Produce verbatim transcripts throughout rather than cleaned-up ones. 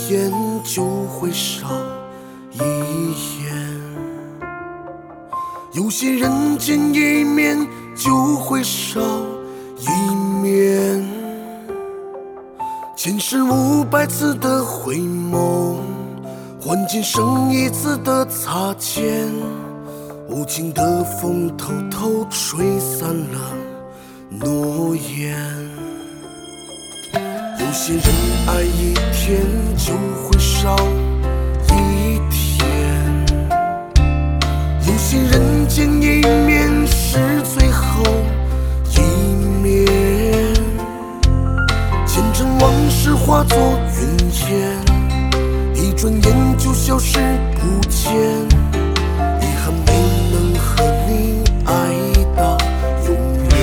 天就会少一眼，有些人见一面就会少一面，前世五百次的回眸，换今生一次的擦肩。无情的风偷偷吹散了诺言，有些人爱一天就会少一天，有些人见一面是最后一面，前尘往事化作云烟，一转眼就消失不见，遗憾没能和你爱到永远。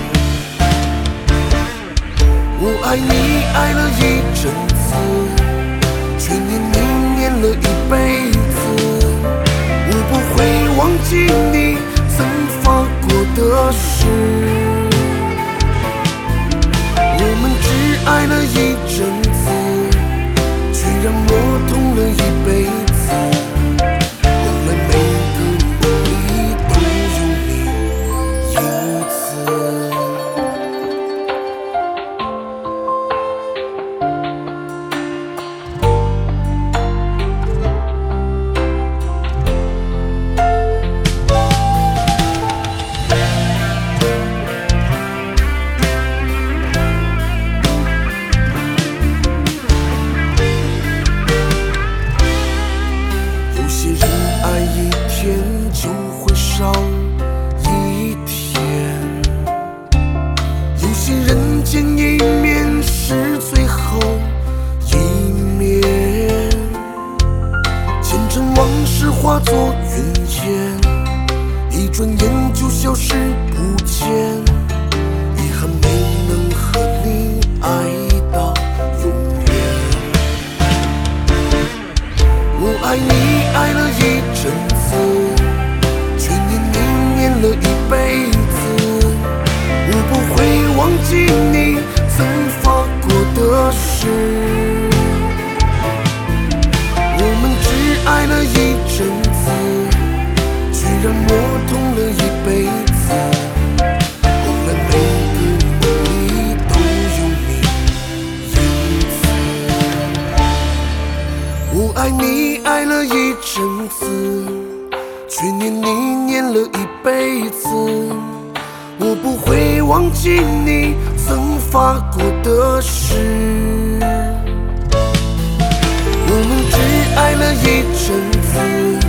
我爱你爱了一阵子，却念你念了一辈子，我不会忘记你曾发过的誓。我们只爱了一阵子，却让我痛了一辈子。后来每个梦里都有你影子。有些人爱一天就会少一天，有些人见一面是最后一面，前尘往事化作云烟，一转眼就消失不见，遗憾没能和你爱到永远。我爱你爱了一阵子，却念你念了一辈子，我不会忘记你曾发过的誓。我们只爱了一阵子，却让我痛了一辈子。后来每个梦里都有你影子。我爱你爱了一阵子，却念你念了一辈子，我不会忘记你曾发过的誓。我们只爱了一阵子，